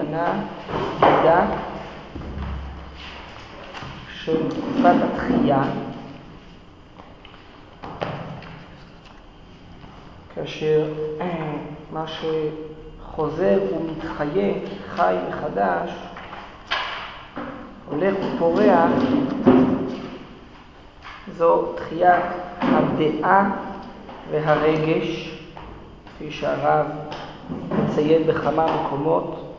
עניינה עדה של תקופת התחייה, כאשר מה שחוזר ומתחיה, חי מחדש, הולך ופורח, זו תחיית הדעה והרגש, כפי שהרב מציין בכמה מקומות.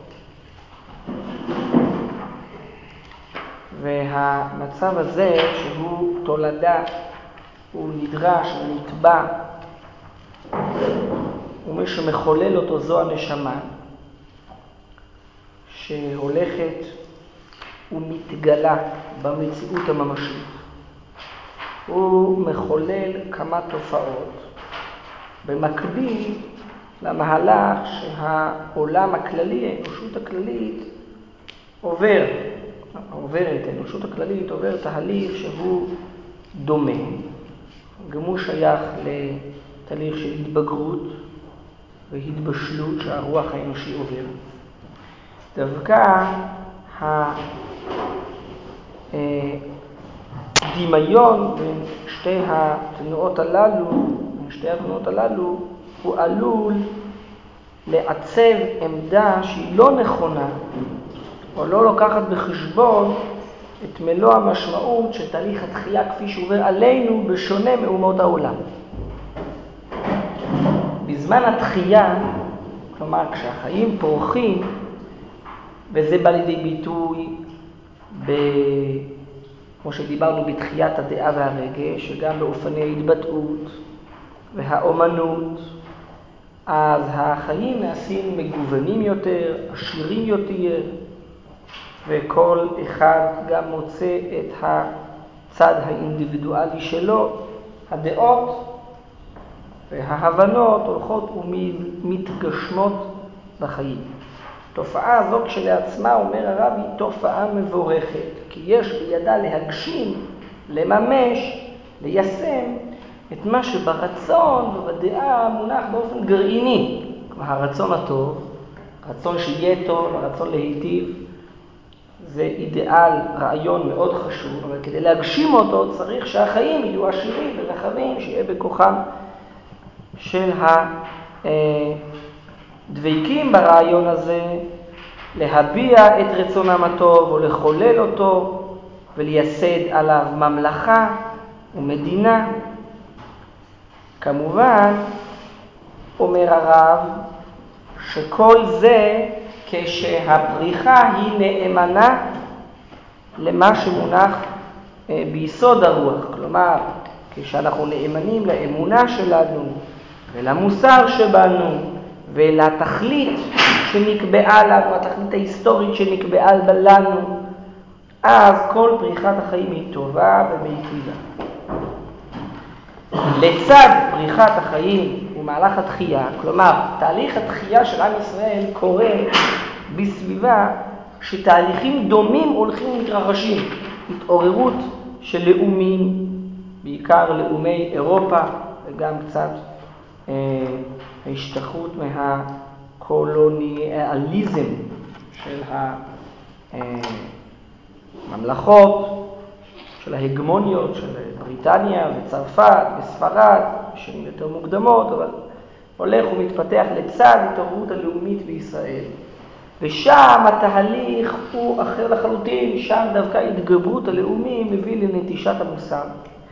והמצב הזה שהוא תולדה, הוא נדרש ונתבע, ומי שמחולל אותו זו הנשמה, שהולכת ומתגלה במציאות הממשית. הוא מחולל כמה תופעות, במקביל למהלך שהעולם הכללי, האנושות הכללית, האנושות הכללית עובר תהליך שהוא דומה, גם הוא שייך לתהליך של התבגרות והתבשלות שהרוח האנושי עובר. דווקא הדמיון בין שתי התנועות הללו הוא עלול לעצב עמדה שהיא לא נכונה, או לא לוקחת בחשבון את מלוא המשמעות של תהליך התחייה כפי שעובר עלינו בשונה מאומות העולם. בזמן התחייה, כלומר כשהחיים פורחים, וזה בא לידי ביטוי כמו שדיברנו בתחיית הדעה והרגש, שגם באופני ההתבטאות והאומנות, אז החיים נעשים מגוונים יותר, עשירים יותר, וכל אחד גם מוצא את הצד האינדיבידואלי שלו. הדעות וההבנות הולכות ומתגשמות בחיים. תופעה הזו כשלעצמה, אומר הרב, היא תופעה מבורכת, כי יש בידה להגשים, לממש, ליישם את מה שברצון ובדעה מונח באופן גרעיני. כלומר, הרצון הטוב, הרצון שיהיה טוב, הרצון להיטיב, זה אידיאל, רעיון מאוד חשוב, אבל כדי להגשים אותו צריך שהחיים יהיו עשירים ורחבים, שיהיה בכוחם של הדבקים ברעיון הזה, להביע את רצונם הטוב או לחולל אותו ולייסד עליו ממלכה ומדינה. כמובן, אומר הרב, שכל זה כשהפריחה היא נאמנה למה שמונח ביסוד הרוח. כלומר, כשאנחנו נאמנים לאמונה שלנו ולמוסר שבנו ולתכלית שנקבעה לנו, התכלית ההיסטורית שנקבעה לנו, אז כל פריחת החיים היא טובה ומיטיבה. לצד פריחת החיים ומהלך התחייה, כלומר, תהליך התחייה של עם ישראל קורה בסביבה שתהליכים דומים הולכים ומתרחשים. התעוררות של לאומים, בעיקר לאומי אירופה, וגם קצת ההשתחררות מהקולוניאליזם של הממלכות, של ההגמוניות של בריטניה וצרפת וספרד, שנים יותר מוקדמות, אבל הולך ומתפתח לצד התעוררות הלאומית בישראל. ושם התהליך הוא אחר לחלוטין, שם דווקא התגברות הלאומי מביא לנטישת המוסר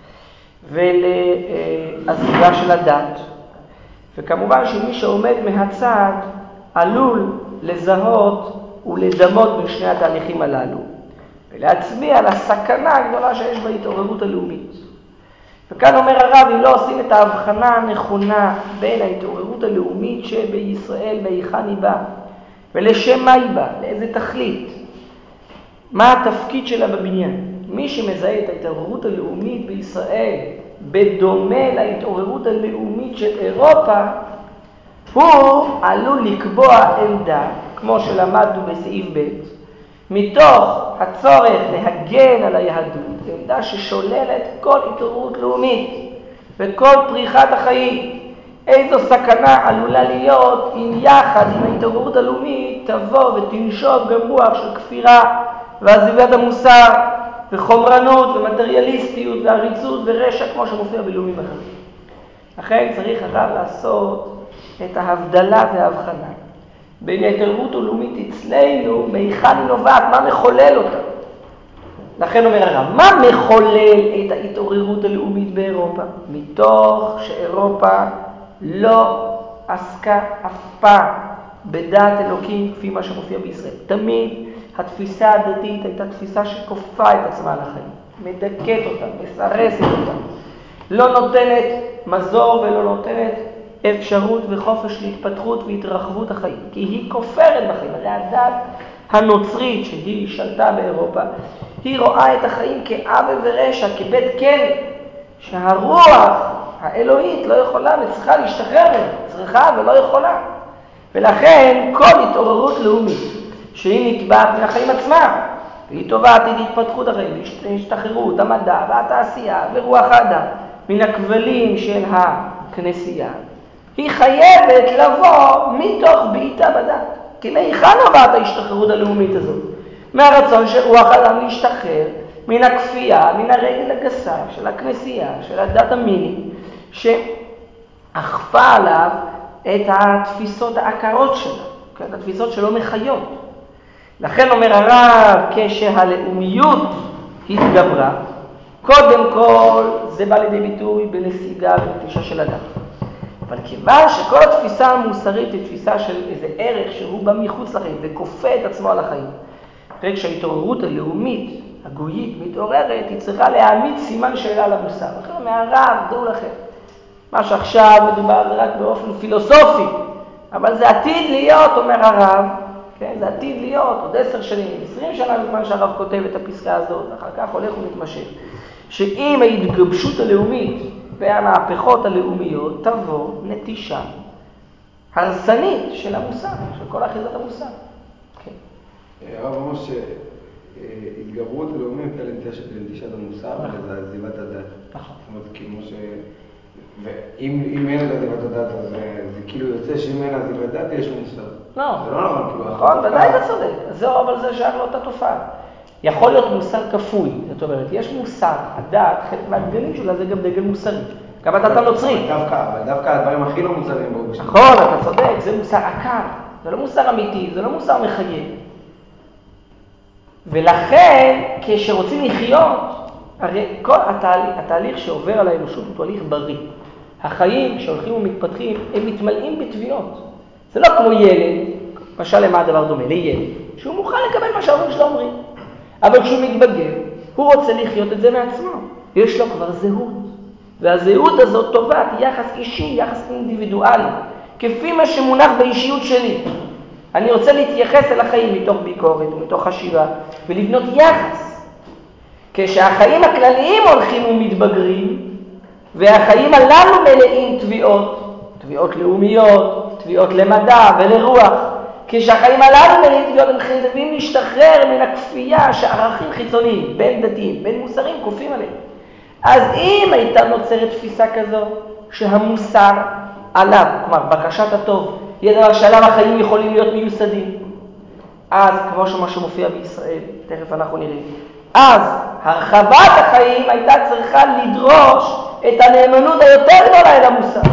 ולעזיבה של הדת. וכמובן שמי שעומד מהצד עלול לזהות ולדמות בין שני התהליכים הללו, ולהצביע על הסכנה הגדולה שיש בהתעוררות הלאומית. וכאן אומר הרב, אם לא עושים את ההבחנה הנכונה בין ההתעוררות הלאומית שבישראל והיכן היא באה, ולשם מה היא באה, לאיזה תכלית, מה התפקיד שלה בבניין. מי שמזהה את ההתעוררות הלאומית בישראל בדומה להתעוררות הלאומית של אירופה, הוא עלול לקבוע עמדה, כמו שלמדנו בסעיף ב', מתוך הצורך להגן על היהדות, עמדה ששוללת כל התעוררות לאומית וכל פריחת החיים, איזו סכנה עלולה להיות אם יחד עם ההתעוררות הלאומית תבוא ותנשוב גם רוח של כפירה ועזיבת המוסר וחומרנות ומטריאליסטיות ועריצות ורשע כמו שמופיע בלאומים אחרים. לכן צריך הרב לעשות את ההבדלה וההבחנה בין ההתעוררות הלאומית אצלנו, מהיכן היא נובעת, מה מחולל אותה. לכן אומר הרב, מה מחולל את ההתעוררות הלאומית באירופה? מתוך שאירופה לא עסקה אף פעם בדעת אלוקים כפי מה שמופיע בישראל. תמיד התפיסה הדתית הייתה תפיסה שכופה את עצמה לחיים, מדכאת אותה, מסרסת אותה, לא נותנת מזור ולא נותנת אפשרות וחופש להתפתחות והתרחבות החיים, כי היא כופרת בחיים. הרי הדת הנוצרית שהיא שלטה באירופה, היא רואה את החיים כעוול ורשע, כבית כלא, שהרוח האלוהית לא יכולה וצריכה להשתחרר, צריכה ולא יכולה. ולכן כל התעוררות לאומית שהיא נתבעת מהחיים עצמם, והיא תובעת את התפתחות החיים, השתחררות, המדע והתעשייה ורוח האדם מן הכבלים של הכנסייה, היא חייבת לבוא מתוך בעיטה בדת. כי מהיכן נובעת ההשתחררות הלאומית הזאת? מהרצון של רוח האדם להשתחרר מן הכפייה, מן הרגל הגסה של הכנסייה, של הדת המינית, שאכפה עליו את התפיסות העקרות שלה, את התפיסות שלא מחיות. לכן אומר הרב, כשהלאומיות התגברה, קודם כל זה בא לידי ביטוי בנסיגה ובנטישה של הדת. אבל כיוון שכל התפיסה המוסרית היא תפיסה של איזה ערך שהוא בא מחוץ לחיים וכופה את עצמו על החיים, רק שההתעוררות הלאומית, הגויית, מתעוררת, היא צריכה להעמיד סימן שאלה למוסר. לכן מהרב, דעו לכם, מה שעכשיו מדובר זה רק באופן פילוסופי, אבל זה עתיד להיות, אומר הרב, כן? זה עתיד להיות עוד 10 שנים, 20 שנה בזמן שהרב כותב את הפסקה הזאת, ואחר כך הולך ומתמשך, שאם ההתגבשות הלאומית והמהפכות הלאומיות תבוא נטישה הרסנית של המוסר, של כל אחיזת המוסר. כן. הרב אומר שהתגברות הלאומית היא לנטישת המוסר ולעזיבת הדת. נכון. זאת אומרת, כמו ש... ואם אין את עזיבת הדת, אז זה כאילו יוצא שאם אין עזיבת דת, יש מוסר. לא. זה לא נכון, כאילו... נכון, ודאי אתה צודק. זהו, אבל זה שייך לאותה תופעה. יכול להיות מוסר כפוי, זאת אומרת, יש מוסר, הדת, חלק מהדגלים שלה זה גם דגל מוסרי. גם הדת הנוצרית. אבל דווקא הדברים הכי לא מוסריים בו. נכון, אתה צודק, זה מוסר עקר. זה לא מוסר אמיתי, זה לא מוסר מחייב. ולכן, כשרוצים לחיות, הרי כל התהליך שעובר על האנושות הוא תהליך בריא. החיים שהולכים ומתפתחים, הם מתמלאים בתביעות. זה לא כמו ילד, משל למה הדבר דומה, לילד, שהוא מוכן לקבל מה שההורים שלו אומרים. אבל כשהוא מתבגר, הוא רוצה לחיות את זה מעצמו. יש לו כבר זהות. והזהות הזאת טובה, היא יחס אישי, יחס אינדיבידואלי. כפי מה שמונח באישיות שלי. אני רוצה להתייחס אל החיים מתוך ביקורת ומתוך חשיבה, ולבנות יחס. כשהחיים הכלליים הולכים ומתבגרים, והחיים הללו מלאים תביעות לאומיות, תביעות למדע ולרוח. כשהחיים הללו מלאים תביעות, הם חייבים להשתחרר מן הכפייה שערכים חיצוניים, בין דתיים, בין מוסרים, כופים עליהם. אז אם הייתה נוצרת תפיסה כזו, שהמוסר עליו, כלומר בקשת הטוב, יהיה דבר שעליו החיים יכולים להיות מיוסדים, אז כמו שמה שמופיע בישראל, תכף אנחנו נראה, אז הרחבת החיים הייתה צריכה לדרוש את הנאמנות היותר גדולה אל המוסר.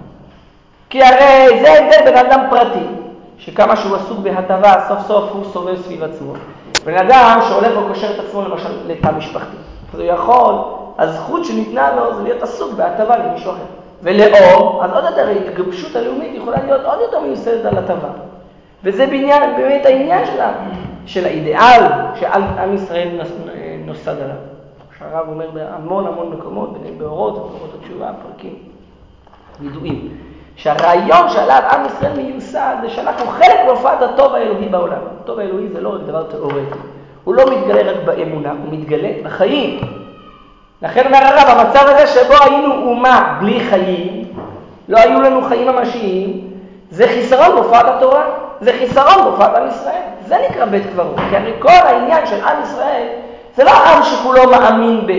כי הרי זה ההבדל בין אדם פרטי, שכמה שהוא עסוק בהטבה, סוף סוף הוא סובב סביב עצמו. בן אדם שהולך וקושר את עצמו למשל לתא משפחתי. אז הוא יכול, הזכות שניתנה לו זה להיות עסוק בהטבה למישהו אחר. ולאום, אז עוד יותר ההתגבשות הלאומית יכולה להיות עוד יותר מיוסדת על הטבה. וזה באמת העניין של האידיאל שעם ישראל נוסד עליו. שהרב אומר בהמון מקומות, ביניהם באורות ובאורות התשובה, פרקים ידועים. שהרעיון שעליו עם ישראל מיוסד זה שאנחנו חלק מהופעת הטוב האלוהי בעולם. הטוב האלוהי זה לא רק דבר תיאורטי. הוא לא מתגלה רק באמונה, הוא מתגלה בחיים. לכן אומר הרב, המצב הזה שבו היינו אומה בלי חיים, לא היו לנו חיים ממשיים, זה חיסרון בהופעת התורה, זה חיסרון בהופעת עם ישראל. זה נקרא בית קברות, כי הרי כל העניין של עם ישראל, זה לא עם שכולו מאמין ב,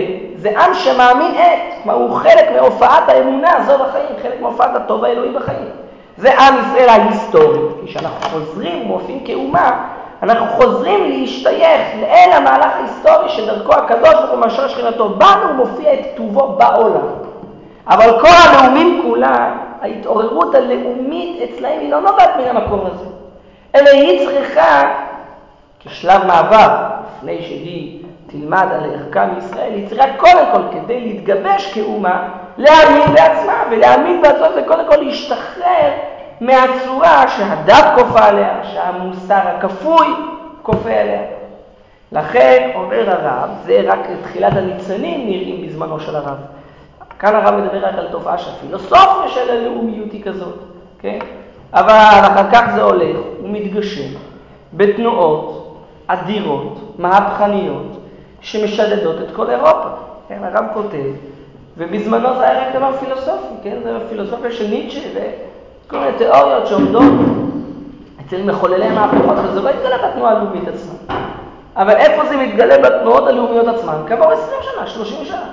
זה עם שמאמין כלומר הוא חלק מהופעת האמונה הזו בחיים, חלק מהופעת הטוב האלוהי בחיים. זה עם ישראל ההיסטורי, כי כשאנחנו חוזרים, מופיעים כאומה, אנחנו חוזרים להשתייך לאל המהלך ההיסטורי שדרכו הקדוש ברוך הוא משרה שכינתו בנו ומופיע את טובו בעולם. אבל כל הלאומים כולם, ההתעוררות הלאומית אצלהם היא לא נובעת מן המקום הזה, אלא היא צריכה כשלב מעבר, לפני שהיא תלמד על ערכה מישראל, היא צריכה קודם כל כדי להתגבש כאומה, להאמין בעצמה, ולהאמין בעצמה זה קודם כל להשתחרר מהצורה שהדת כופה עליה, שהמוסר הכפוי כופה עליה. לכן אומר הרב, זה רק תחילת הניצנים נראים בזמנו של הרב. כאן הרב מדבר רק על תופעה שהפילוסופיה של הלאומיות היא כזאת, כן? אבל אחר כך זה הולך ומתגשם בתנועות אדירות, מהפכניות, שמשדדות את כל אירופה. כן, הרב כותב, ובזמנו זה היה רק דבר פילוסופי, כן? זה הפילוסופיה של ניטשה וכל מיני תיאוריות שעומדות אצל מחוללי המהפכות, אבל זה לא התגלה בתנועה הלאומית עצמה. אבל איפה זה מתגלה בתנועות הלאומיות עצמן? כעבור 20 שנה, 30 שנה.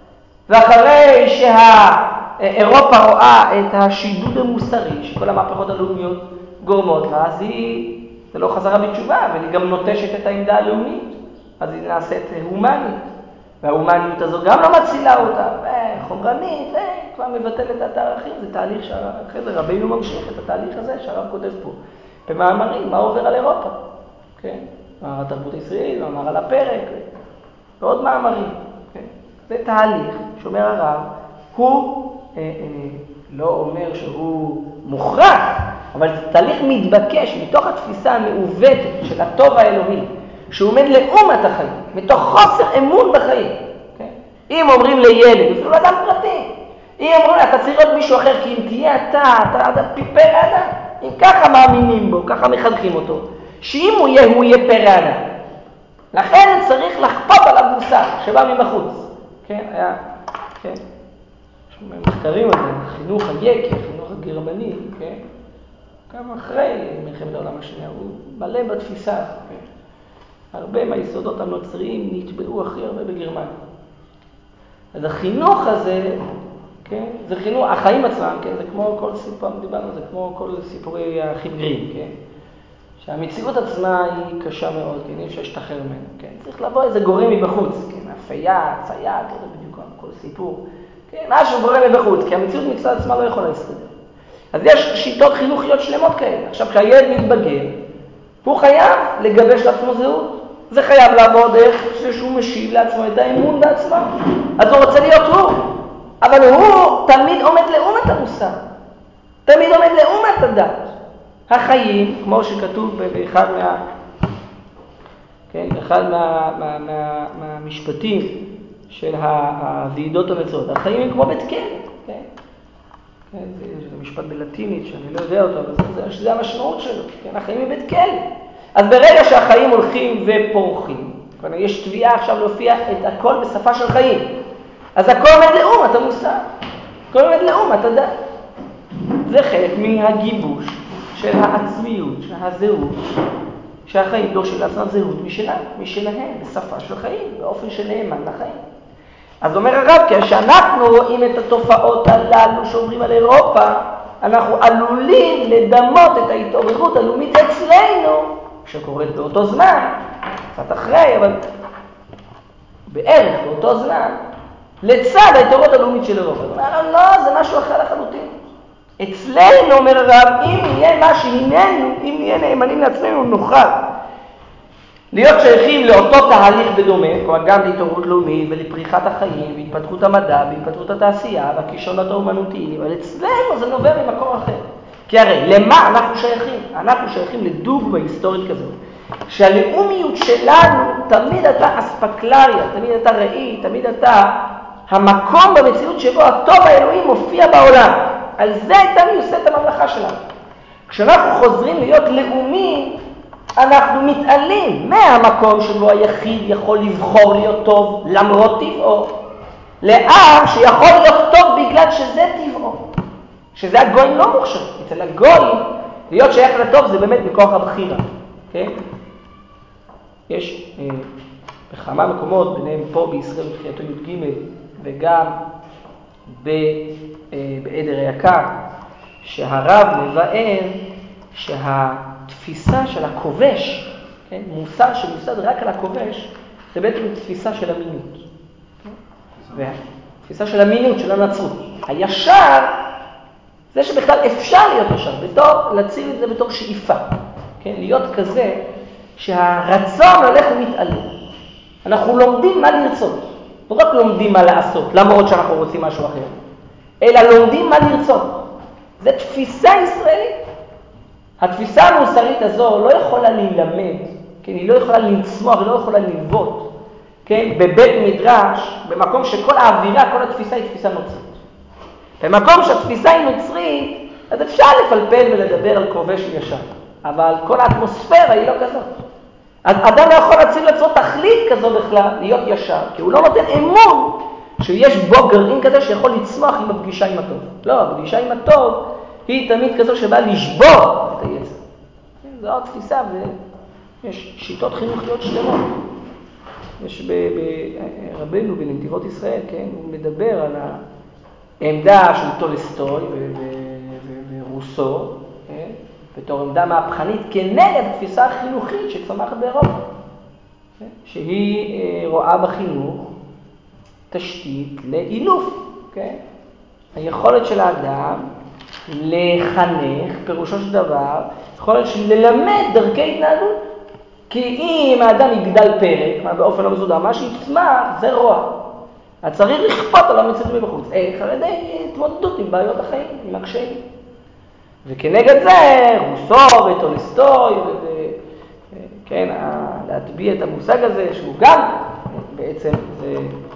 ואחרי שהאירופה רואה את השידוד המוסרי שכל המהפכות הלאומיות גורמות לה, אז זה לא חזרה בתשובה, אבל היא גם נוטשת את העמדה הלאומית. אז היא נעשית הומנית, וההומניות הזו גם לא מצילה אותה, חומרנית, כבר מבטלת את הערכים. זה תהליך שאחרי זה רבינו ממשיך את התהליך הזה שהרב כותב פה במאמרים, מה עובר על אירופה, כן? מאמר התרבות הישראלית, מאמר על הפרק, ועוד מאמרים, כן? זה תהליך שאומר הרב, הוא לא אומר שהוא מוכרח, אבל זה תהליך מתבקש מתוך התפיסה המעוותת של הטוב האלוהי, שהוא עומד לאומת החיים, מתוך חוסר אמון בחיים. כן? אם אומרים לילד, אפילו לאדם פרטי, אם אומרים, אתה צריך להיות מישהו אחר, כי אם תהיה אתה פרא אדם. אם ככה מאמינים בו, ככה מחנכים אותו, שאם הוא יהיה פרא אדם. לכן צריך לחפות עליו מוסר שבא מבחוץ. כן, היה, כן. מחקרים על זה, החינוך היקי, החינוך הגרמני, כן. גם אחרי מלחמת העולם השנייה, הוא מלא בתפיסה, כן. הרבה מהיסודות הנוצריים נטבעו הכי הרבה בגרמניה. אז החינוך הזה, כן, זה חינוך, החיים עצמם, כן, זה כמו כל סיפור, דיברנו, זה כמו כל סיפורי האחים גרים, כן. שהמציאות עצמה היא קשה מאוד, כן, אי אפשר להשתחרר ממנו, כן. צריך לבוא איזה גורם מבחוץ, כן, אפייה, צייד, לא יודע בדיוק כל סיפור, כן, משהו גורם מבחוץ, כי המציאות מצד עצמה לא יכולה להסתדר. אז יש שיטות חינוכיות שלמות כאלה. עכשיו, כשהילד מתבגר, הוא חייב לגבש לעצמו זהות. זה חייב לעבור דרך שהוא משיב לעצמו את האמון בעצמו. אז הוא רוצה להיות הוא, אבל הוא תמיד עומד לאומת המוסר, תמיד עומד לאומת הדת. החיים, כמו שכתוב באחד מהמשפטים של הוועידות המצוות, החיים הם כמו בית כלא, כן? זה משפט בלטינית שאני לא יודע אותו, אבל זה המשמעות שלו, כן? החיים הם בית כלא. אז ברגע שהחיים הולכים ופורחים, יש תביעה עכשיו להופיע את הכל בשפה של חיים, אז הכל עומד לאומת המוסר, הכל עומד לאומת הדת. זה חלק מהגיבוש של העצמיות, של הזהות, שהחיים דורשים לעצמם זהות משלהם, בשפה של חיים, באופן שנאמן לחיים. אז אומר הרב, כשאנחנו רואים את התופעות הללו שאומרים על אירופה, אנחנו עלולים לדמות את ההתעוררות הלאומית אצלנו, שקורית באותו זמן, קצת אחרי, אבל בערך באותו זמן, לצד ההתעוררות הלאומית של אירופה. זאת אומרת, לא, זה משהו אחר לחלוטין. אצלנו, אומר הרב, אם יהיה מה שהננו, אם נהיה נאמנים לעצמנו, נוכל להיות שייכים לאותו תהליך בדומה, כלומר גם להתעוררות לאומית ולפריחת החיים, והתפתחות המדע, והתפתחות התעשייה, והכישרונות האומנותיים, אבל אצלנו זה נובע ממקום אחר. כי הרי, למה אנחנו שייכים? אנחנו שייכים לדוגמה היסטורית כזאת, שהלאומיות שלנו תמיד הייתה אספקלריה, תמיד הייתה ראי, תמיד הייתה המקום במציאות שבו הטוב האלוהי מופיע בעולם. על זה הייתה מיוסדת הממלכה שלנו. כשאנחנו חוזרים להיות לאומיים, אנחנו מתעלים מהמקום שבו היחיד יכול לבחור להיות טוב למרות טבעו, לעם שיכול להיות טוב בגלל שזה טבעו, שזה הגויים לא מוכשר. אצל הגויים להיות שייך לטוב זה באמת מכוח הבחירה, כן? יש בכמה מקומות, ביניהם פה בישראל בתחילתו י"ג, וגם בעדר היקר, שהרב מבאר שהתפיסה של הכובש, כן, מוסר שמיוסד רק על הכובש, זה בעצם תפיסה של המינות. תפיסה של המינות, של הנצרות. הישר, זה שבכלל אפשר להיות ישר, להציב את זה בתור שאיפה. כן? להיות כזה שהרצון הולך ומתעלה. אנחנו לומדים מה לרצות. לא רק לומדים מה לעשות, למרות שאנחנו רוצים משהו אחר. אלא לומדים מה לרצות. זו תפיסה ישראלית. התפיסה המוסרית הזו לא יכולה להילמד, כן? היא לא יכולה לצמוח, היא לא יכולה ללוות. כן? בבית מדרש, במקום שכל האווירה, כל התפיסה היא תפיסה נוצרית. במקום שהתפיסה היא נוצרית, אז אפשר לפלפל ולדבר על כובש וישר. אבל כל האטמוספירה היא לא כזאת. אז אדם לא יכול להציב לעצמו תכלית כזו בכלל, להיות ישר, כי הוא לא נותן אמון שיש בו גרעין כזה שיכול לצמוח עם הפגישה עם הטוב. לא, הפגישה עם הטוב היא תמיד כזו שבאה לשבור את היצר. זו עוד תפיסה, ויש שיטות חינוכיות שלמות. יש ברבנו בנתיבות ישראל, כן, הוא מדבר על העמדה של טולסטוי ורוסו, כן, בתור עמדה מהפכנית כנגד התפיסה החינוכית שצומחת באירופה, כן, שהיא רואה בחינוך תשתית לאילוף, כן? היכולת של האדם לחנך, פירושו של דבר, יכולת של ללמד דרכי התנהגות. כי אם האדם יגדל פרק, באופן לא מסודר, מה שיצמח זה רוע. אז צריך לכפות על המציאות מבחוץ. איך? על ידי התמודדות עם בעיות החיים, עם הקשיים. וכנגד זה, רוסו וטולסטוי, כן, להטביע את המושג הזה, שהוא גם, בעצם זה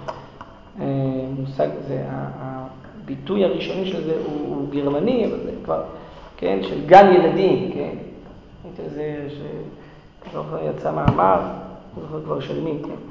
מושג, זה הביטוי הראשוני של זה הוא גרמני, אבל זה כבר, כן, של גן ילדים, כן. זה לא יצא מאמר, לא כבר של מי, כן.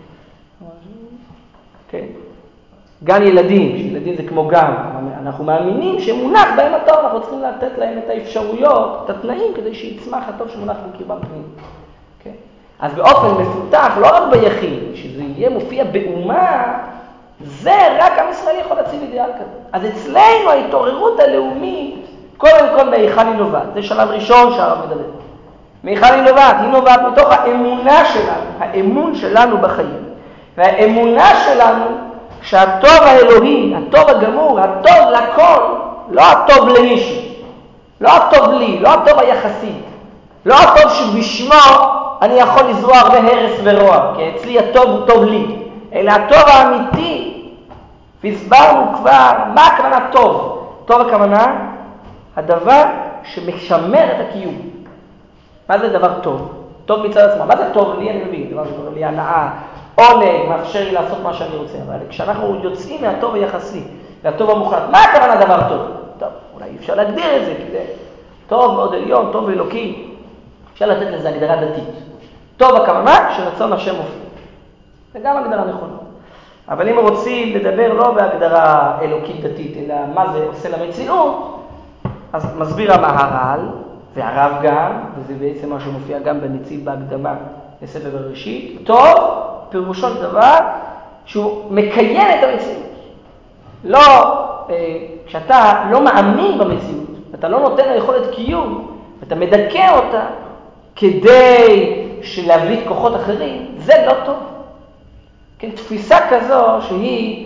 כן. גן ילדים, שילדים זה כמו גן, אנחנו מאמינים שמונח בהם הטוב, אנחנו צריכים לתת להם את האפשרויות, את התנאים, כדי שיצמח הטוב שמונח בקרבם פנים. כן. אז באופן מפותח, לא רק ביחיד, שזה יהיה מופיע באומה, זה רק עם ישראל יכול להציב אידיאל כזה. אז אצלנו ההתעוררות הלאומית, קודם כל מהיכן היא נובעת. זה שלב ראשון שהרב מדבר. מהיכן היא נובעת? היא נובעת מתוך האמונה שלנו, האמון שלנו בחיים. והאמונה שלנו שהטוב האלוהי, הטוב הגמור, הטוב לכל, לא הטוב למישהו, לא הטוב לי, לא הטוב היחסי, לא הטוב שבשמו אני יכול לזרוע הרבה הרס ורוע, כי אצלי הטוב הוא טוב לי, אלא הטוב האמיתי, והסברנו כבר מה הכוונה טוב. טוב הכוונה, הדבר שמשמר את הקיום. מה זה דבר טוב? טוב מצד עצמו. מה זה טוב לי? אני מבין. דבר שקורא לי הנאה, עונג, מאפשר לי לעשות מה שאני רוצה. אבל כשאנחנו יוצאים מהטוב היחסי, והטוב המוחלט, מה הכוונה דבר טוב? טוב, אולי אפשר להגדיר את זה, כי זה טוב מאוד עליון, טוב אלוקי. אפשר לתת לזה הגדרה דתית. טוב הכוונה שרצון השם מופיע. זה גם הגדרה נכונה. אבל אם רוצים לדבר לא בהגדרה אלוקית דתית, אלא מה זה עושה למציאות, אז מסביר המהר"ל, והרב גם, וזה בעצם מה שמופיע גם בנציב בהקדמה לספר בראשית, טוב, פירושו של דבר, שהוא מקיים את המציאות. לא, כשאתה לא מאמין במציאות, אתה לא נותן לה יכולת קיום, אתה מדכא אותה כדי להבליט כוחות אחרים, זה לא טוב. כן, תפיסה כזו שהיא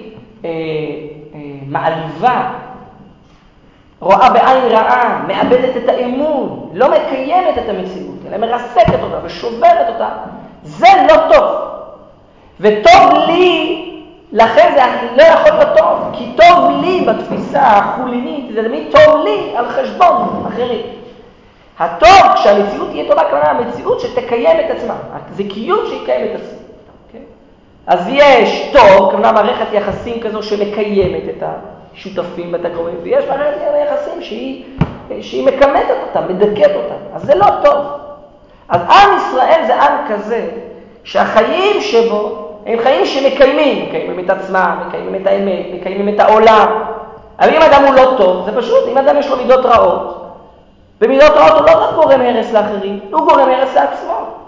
מעליבה, רואה בעין רעה, מאבדת את האמון, לא מקיימת את המציאות, אלא מרסקת אותה ושוברת אותה, זה לא טוב. וטוב לי, לכן זה לא יכול להיות טוב, כי טוב לי בתפיסה החולינית, זה תמיד טוב לי על חשבון אחרים. הטוב, כשהמציאות תהיה טובה, כלומר המציאות שתקיים את עצמה, זה קיום שיקיים את עצמה. אז יש טוב, כלומר מערכת יחסים כזו שמקיימת את השותפים ואת הגורמים, ויש מערכת יחסים שהיא מקמטת אותה, מדכאת אותה. אז זה לא טוב. אז עם ישראל זה עם כזה, שהחיים שבו הם חיים שמקיימים, מקיימים את עצמם, מקיימים את האמת, מקיימים את העולם. אבל אם אדם הוא לא טוב, זה פשוט, אם אדם יש לו מידות רעות, במידות רעות הוא לא רק גורם הרס לאחרים, הוא גורם הרס לעצמו. כי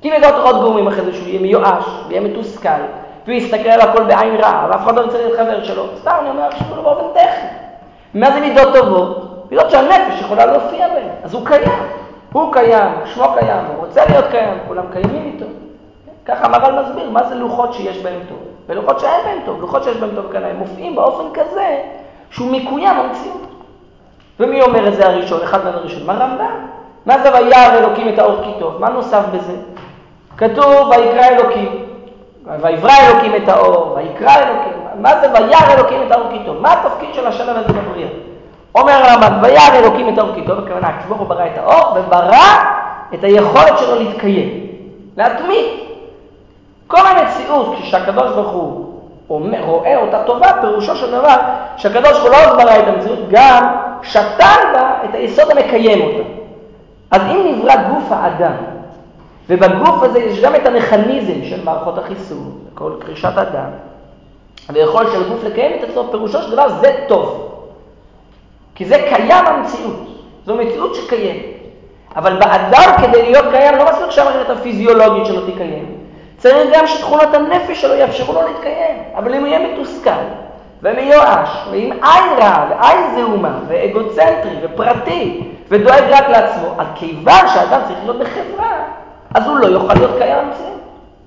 אם ידעות עוד גורמים אחרי זה שהוא יהיה מיואש, ויהיה מתוסכל, והוא יסתכל על הכל בעין רע, ואף אחד לא יצא לחבר שלו. סתם אני אומר עכשיו לו באופן טכני. מה זה מידות טובות? מידות שהנפש יכולה להופיע בהן. אז הוא קיים. הוא קיים, שמו קיים, הוא רוצה להיות קיים, כולם קיימים איתו. ככה המהר"ל מסביר, מה זה לוחות שיש בהם טוב, ולוחות שאין בהם טוב. לוחות שיש בהם טוב כאן, הם מופיעים באופן כזה שהוא מקוים המציאות. ומי אומר את זה הראשון, אחד מן הראשון? מה רמב"ם? מה זה וירא אלוקים את האור כי טוב? מה נוסף בזה? כתוב ויקרא אלוקים, ויברא אלוקים את האור, ויקרא אלוקים. מה זה וירא אלוקים את האור כי טוב? מה התפקיד של השלב הזה בבריאה? אומר הרמב"ם, וירא אלוקים את האור כי טוב, הכוונה, הקדוש ברוך הוא ברא את האור, וברא את היכולת שלו להתקיים, להתמיד. כל המציאות, כשהקדוש ברוך הוא רואה אותה טובה, פירושו של דבר, שהקדוש ברוך הוא לא ברא את המציאות, גם שתל בה את היסוד המקיים אותה. אז אם נברא גוף האדם, ובגוף הזה יש גם את המכניזם של מערכות החיסון, כל קרישת הדם, ויכול של גוף לקיים את עצמו, פירושו של דבר זה טוב. כי זה קיים המציאות, זו מציאות שקיימת. אבל באדם כדי להיות קיים, לא מספיק שהמערכת הפיזיולוגית שלו תקיים. צריך גם שתכונות הנפש שלו יאפשרו לו להתקיים. אבל אם הוא יהיה מתוסכל, ומיואש, ועם עין רע, ועין זהומה, ואגוצנטרי, ופרטי, ודואג רק לעצמו, אז כיוון שהאדם צריך להיות בחברה, אז הוא לא יוכל להיות קיים המציאות.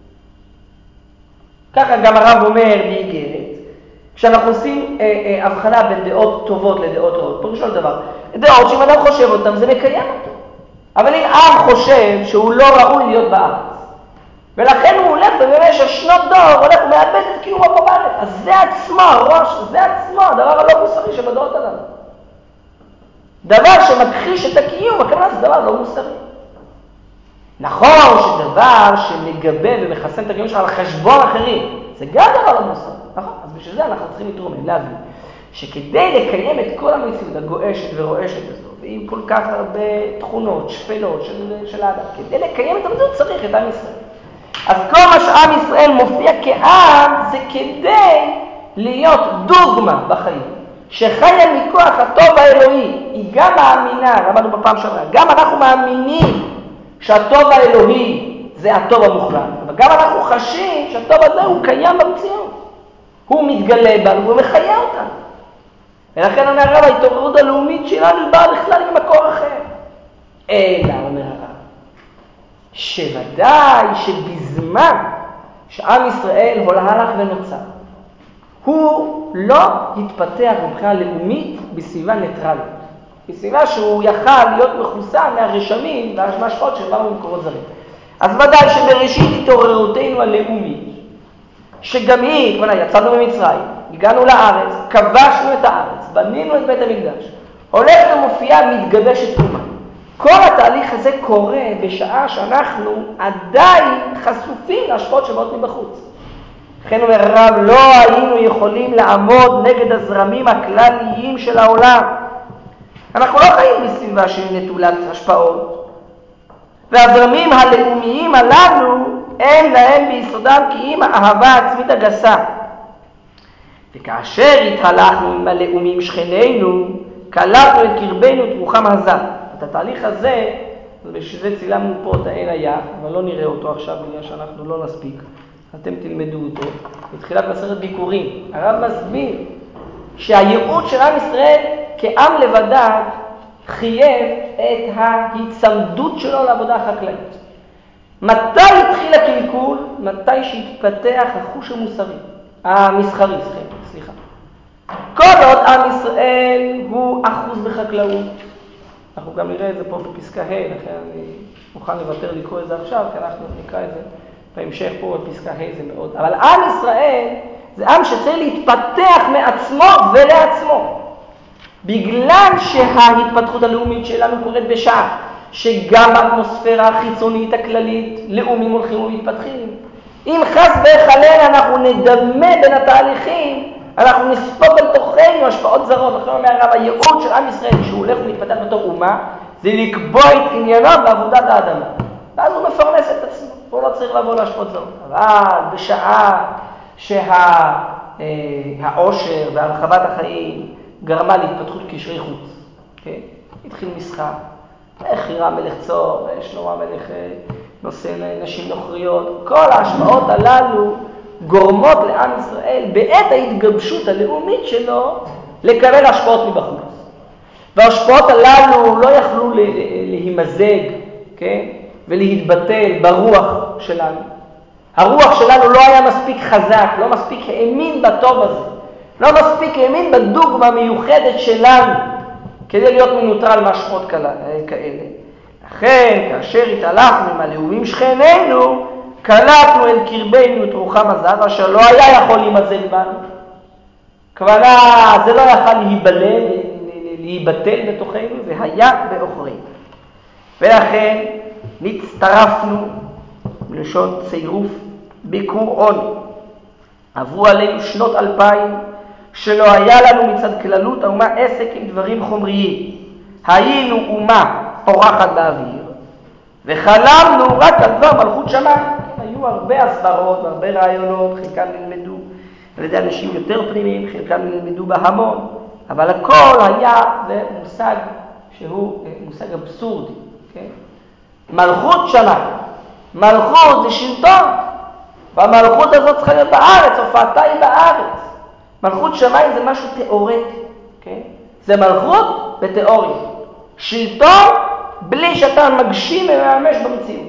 ככה גם הרב אומר באיגרת, כשאנחנו עושים הבחנה בין דעות טובות לדעות רעות, פירושו של דבר, דעות שאם אדם חושב אותם זה מקיים אותו. אבל אם עם חושב שהוא לא ראוי להיות בארץ, ולכן הוא הולך ובמשך שנות דור הולך ומאבד את קיומו פה בארץ, אז זה עצמו הראש, זה עצמו הדבר הלא מוסרי שבדעות הללו. דבר שמכחיש את הקיום, הכוונה זה דבר לא מוסרי. נכון שדבר שמגבה ומחסן את הקיום שלך על חשבון אחרים, זה גם דבר לא מוסרי. נכון? אז בשביל זה אנחנו צריכים להתרומם, להבין, שכדי לקיים את כל המציאות הגואשת ורועשת הזו, ועם כל כך הרבה תכונות, שפלות של האדם, כדי לקיים את המציאות צריך את עם ישראל. אז כל מה שעם ישראל מופיע כעם, זה כדי להיות דוגמה בחיים, שחיה מכוח הטוב האלוהי, היא גם מאמינה, למדנו בפעם שעברה, גם אנחנו מאמינים שהטוב האלוהי זה הטוב המוחלט, אבל גם אנחנו חשים שהטוב הזה הוא קיים במציאות. הוא מתגלה בנו והוא מחיה אותנו. ולכן אומר הרב, ההתעוררות הלאומית שלנו באה בכלל ממקור אחר. אלא, אומר הרב, שוודאי שבזמן שעם ישראל הלך ונוצר, הוא לא התפתח מבחינה לאומית בסביבה ניטרלית. בסביבה שהוא יכל להיות מחוסן מהרשמים וההשפעות שבאו ממקורות זרים. אז ודאי שבראשית התעוררותנו הלאומית, שגם היא, כמובן, יצאנו ממצרים, הגענו לארץ, כבשנו את הארץ, בנינו את בית המקדש, הולך ומופיע מתגבשת אומה. כל התהליך הזה קורה בשעה שאנחנו עדיין חשופים להשפעות שבאות מבחוץ. לכן אומר הרב, לא היינו יכולים לעמוד נגד הזרמים הכלליים של העולם. אנחנו לא חיים בסביבה של נטולת השפעות. והזרמים הלאומיים הללו, אין להם ביסודם כי אם האהבה העצמית הגסה. וכאשר התהלכנו עם הלאומים שכנינו, קלטנו את קרבנו את רוחם עזה. את התהליך הזה, בשביל זה צילמנו פה את העין היח, אבל לא נראה אותו עכשיו בגלל שאנחנו לא נספיק. אתם תלמדו אותו. בתחילת מסכת ביקורים, הרב מסביר שהייעוד של עם ישראל כעם לבדד חייב את ההצמדות שלו לעבודה החקלאית. מתי התחיל הקלקול? מתי שהתפתח החוש המסחרי, סליחה. כל עוד עם ישראל הוא אחוז בחקלאות, אנחנו גם נראה את זה פה בפסקה ה', לכן אני מוכן לוותר לקרוא את זה עכשיו, כי אנחנו נקרא את זה בהמשך פה בפסקה ה' זה מאוד. אבל עם ישראל זה עם שצריך להתפתח מעצמו ולעצמו. בגלל שההתפתחות הלאומית שלנו קורית בשעה, שגם באטמוספירה החיצונית הכללית, לאומים הולכים ומתפתחים. אם חס וחלילה אנחנו נדמה בין התהליכים, אנחנו נספוג בתוכנו השפעות זרות. לכן אומר הרב, הייעוד של עם ישראל, שהוא הולך ומתפתח בתור אומה, זה לקבוע את עניינו בעבודת האדמה. ואז הוא מפרנס את עצמו, הוא לא צריך לבוא להשפעות זרות. אבל בשעה שהעושר והרחבת החיים גרמה להתפתחות קשרי חוץ, התחיל משחק, חירם מלך צור, שלמה מלך נושא נשים נוכריות, כל ההשפעות הללו גורמות לעם ישראל בעת ההתגבשות הלאומית שלו לקבל השפעות מבחוץ. וההשפעות הללו לא יכלו להימזג, כן? ולהתבטל ברוח שלנו. הרוח שלנו לא היה מספיק חזק, לא מספיק האמין בטוב הזה, לא מספיק האמין בדוגמה המיוחדת שלנו, כדי להיות מנוטרל מהשפעות כאלה. לכן, כאשר התהלכנו עם הלאומים שכנינו, קלטנו אל קרבנו את רוחם הזר, אשר לא היה יכול להימזג בנו. כוונה, זה לא יכול להיבטל בתוכנו, והיה בעוכרינו. ולכן, נצטרפנו, מלשון צירוף, ביקור עוני. עברו עלינו שנות 2000, שלא היה לנו מצד כללות האומה עסק עם דברים חומריים. היינו אומה פורחת באוויר, וחלמנו רק על דבר מלכות שמיים. היו הרבה הסברות והרבה רעיונות, חלקם נלמדו על ידי אנשים יותר פנימיים, חלקם נלמדו בהמון, אבל הכל היה, זה מושג שהוא מושג אבסורדי, כן? מלכות שמיים. מלכות זה שלטון, והמלכות הזאת צריכה להיות בארץ, הופעתה היא בארץ. מלכות שמיים זה משהו תיאורטי, כן? זה מלכות בתיאוריה. שלטון בלי שאתה מגשים ומממש במציאות.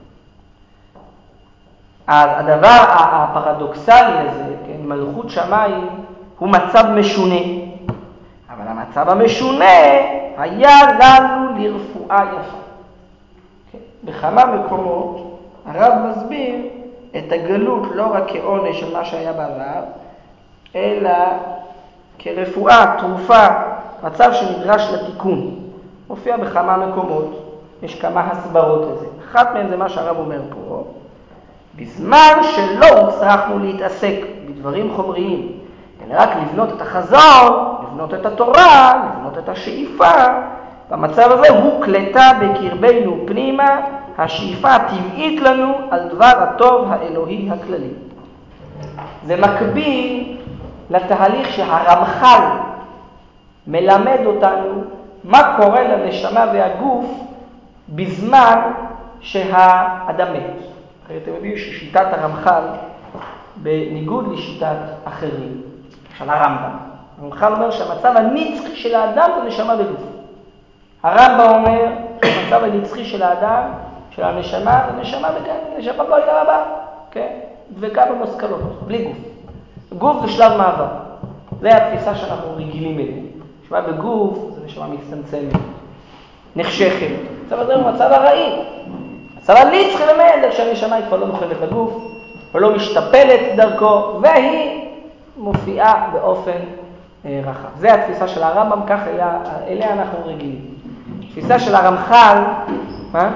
הדבר הפרדוקסלי הזה, כן, מלכות שמיים, הוא מצב משונה. אבל המצב המשונה היה לנו לרפואה יפה. כן? בכמה מקומות הרב מסביר את הגלות לא רק כעונש של מה שהיה בעבר, אלא כרפואה, תרופה, מצב שנדרש לתיקון. מופיע בכמה מקומות, יש כמה הסברות לזה. אחת מהן זה מה שהרב אומר פה. בזמן שלא הצלחנו להתעסק בדברים חומריים, אלא רק לבנות את החזון, לבנות את התורה, לבנות את השאיפה, במצב הזה הוקלטה בקרבנו פנימה השאיפה הטבעית לנו על דבר הטוב האלוהי הכללי. זה מקביל לתהליך שהרמח"ל מלמד אותנו מה קורה לנשמה והגוף בזמן שהאדם מת. אתם יודעים ששיטת הרמח"ל, בניגוד לשיטת אחרים, של הרמב"ם, הרמח"ל אומר שהמצב הנצחי של האדם זה נשמה וגוף. הרמב"ם אומר שהמצב הנצחי של האדם, של הנשמה, זה נשמה וכאן, נשמה בעולם הבא, כן? דבקה במושכלות, בלי גוף. גוף זה שלב מעבר. זה התפיסה שאנחנו רגילים אליה. נשמה בגוף זה נשמה מצטמצמת, נחשכת. המצב הזה הוא מצב הרעי. מצב הנצחי למד, שהנשמה היא כבר לא נוחלת בגוף, ולא משתפלת דרכו, והיא מופיעה באופן רחב. זה התפיסה של הרמב"ם, כך אליה אנחנו רגילים. התפיסה של הרמח"ל, מה?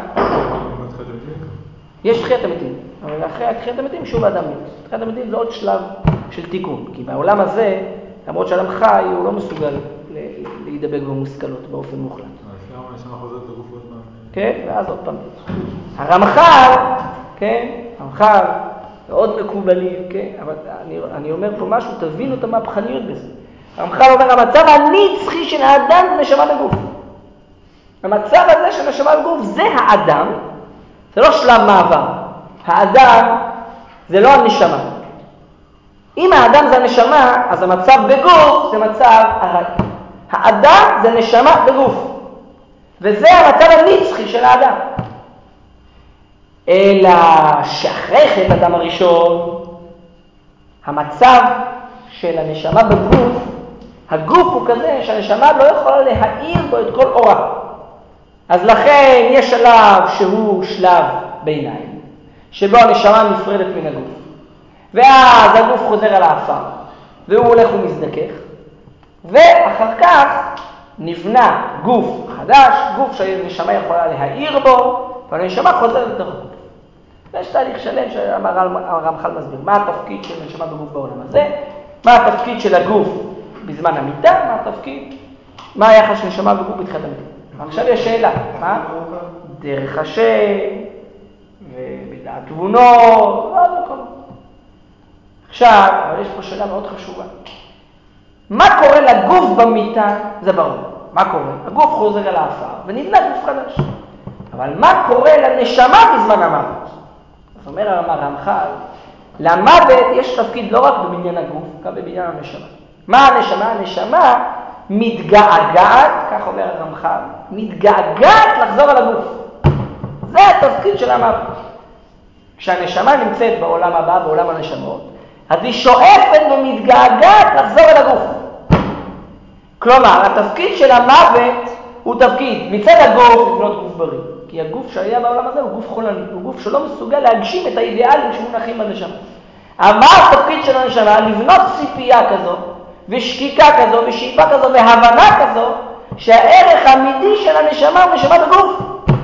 יש תחיית המתים, אבל אחרי תחיית המתים שוב האדם מת. תחיית המתים זה עוד שלב של תיקון, כי בעולם הזה, למרות שאדם חי, הוא לא מסוגל להידבק במושכלות באופן מוחלט. למה הנשמה חוזרת בגוף עוד פעם? כן, ואז עוד פעם. הרמח"ל, כן, הרמח"ל, מאוד מקובלים, כן, אבל אני אומר פה משהו, תבינו את המהפכניות בזה. הרמח"ל אומר, המצב הנצחי של האדם זה נשמה בגוף. המצב הזה של נשמה בגוף זה האדם, זה לא שלב מעבר. האדם זה לא הנשמה. אם האדם זה הנשמה, אז המצב בגוף זה מצב הרעי. האדם זה נשמה בגוף. וזה המצב הנצחי של האדם. אלא שאחרי חטא האדם הראשון, המצב של הנשמה בגוף, הגוף הוא כזה שהנשמה לא יכולה להאיר בו את כל אורה. אז לכן יש שלב שהוא שלב ביניים, שבו הנשמה נפרדת מן הגוף. ואז הגוף חוזר על האפר, והוא הולך ומזדכך, ואחר כך נבנה גוף חדש, גוף שהנשמה יכולה להאיר בו, והנשמה חוזרת לתוך הגוף. ויש תהליך שלם שהרמח"ל מסביר, מה התפקיד של הנשמה בגוף בעולם הזה, מה התפקיד של הגוף בזמן המיטה, מה היחס של נשמה בגוף בתחילת המיטה. עכשיו יש שאלה, מה? דרך השם, ובדעת תבונות, ועוד מקומות. עכשיו, אבל יש פה שאלה מאוד חשובה. מה קורה לגוף במיטה? זה ברור. מה קורה? הגוף חוזר על האפר, ונבנה גוף חדש. אבל מה קורה לנשמה בזמן המוות? זאת אומרת הרמח"ל, למוות יש תפקיד לא רק בבניין הגוף, גם בבניין הנשמה. מה הנשמה? הנשמה מתגעגעת, כך אומר הרמח"ל, מתגעגעת לחזור על הגוף. זה התפקיד של המוות. כשהנשמה נמצאת בעולם הבא, בעולם הנשמות, אז היא שואפת ומתגעגעת לחזור על הגוף. כלומר, התפקיד של המוות הוא תפקיד מצד הגוף לבנות גוף בריא. כי הגוף שהיה בעולם הזה הוא גוף חולני, הוא גוף שלא מסוגל להגשים את האידיאלים שמונחים בנשמה. אבל התפקיד של הנשמה לבנות ציפייה כזו, ושקיקה כזו, ושאיפה כזו, והבנה כזו, שהערך האמיתי של הנשמה הוא נשמה בגוף.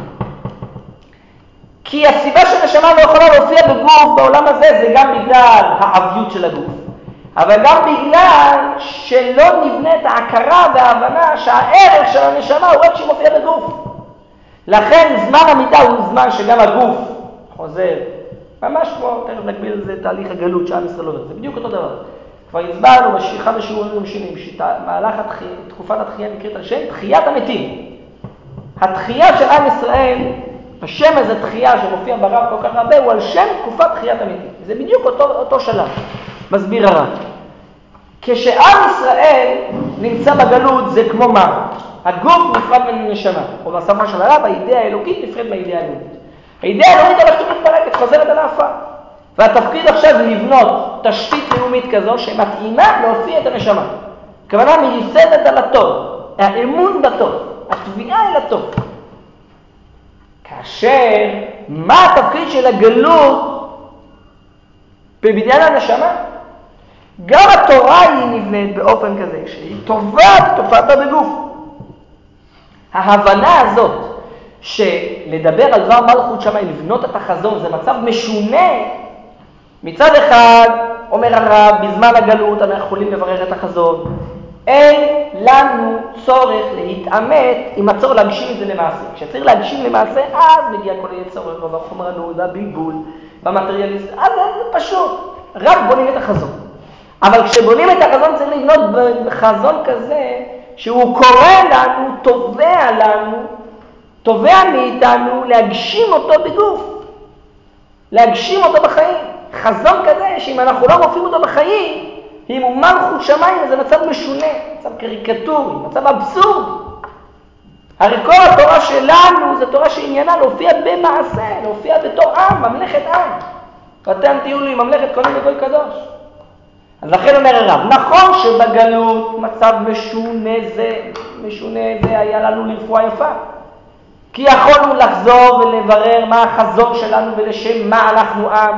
כי הסיבה שהנשמה לא יכולה להופיע בגוף בעולם הזה זה גם בגלל העביות של הגוף. אבל גם בגלל שלא נבנית ההכרה וההבנה שהערך של הנשמה הוא רק שהיא מופיעה בגוף. לכן זמן המיטה הוא זמן שגם הגוף חוזר. ממש כמו, תכף נקביל לזה תהליך הגלות שעם ישראל עובר. זה בדיוק אותו דבר. כבר הסברנו באחד השיעורים הראשונים שמהלך תקופת התחייה נקראת על שם תחיית המתים. התחייה של עם ישראל, השם הזה תחייה שמופיע ברב כל כך הרבה, הוא על שם תקופת תחיית המתים. זה בדיוק אותו שלב. מסביר הרב. כשעם ישראל נמצא בגלות זה כמו מה? הגוף נפרד מן הנשמה. או בשפה של הרב, האידאה האלוקית נפרד מהאידאה האלוקית. האידאה האלוקית הולכת ומתפרקת, חוזרת על האפה. והתפקיד עכשיו לבנות תשתית לאומית כזו שמתאימה להופיע את הנשמה. הכוונה מיוסדת על הטוב, האמון בטוב, התביעה אל הטוב. כאשר, מה התפקיד של הגלות בבניין הנשמה? גם התורה היא נבנית באופן כזה, שהיא טובה תופעתה בגוף. ההבנה הזאת, שלדבר על דבר מלכות שמיים, לבנות את החזון, זה מצב משונה. מצד אחד, אומר הרב, בזמן הגלות אנחנו יכולים לברר את החזון. אין לנו צורך להתאמת עם הצורך להגשים את זה למעשה. כשצריך להגשים למעשה, אז מגיע כל היצורך בחומרנות, בבלבול, במטריאליסט. אז זה פשוט, רק בונים את החזון. אבל כשבונים את החזון צריך לבנות בחזון כזה, שהוא קורא לנו, תובע מאיתנו להגשים אותו בגוף. להגשים אותו בחיים. חזון כזה שאם אנחנו לא מופיעים אותו בחיים, אם הוא מלכות שמיים, זה מצב משונה, מצב קריקטורי, מצב אבסורד. הרי כל התורה שלנו זה תורה שעניינה להופיע במעשה, להופיע בתור עם, ממלכת עם. ואתם תהיו לי ממלכת כהנים וגוי קדוש. אז לכן אומר הרב, נכון שבגלות מצב משונה זה היה לנו לרפואה יפה. כי יכולנו לחזור ולברר מה החזון שלנו ולשם מה אנחנו עם.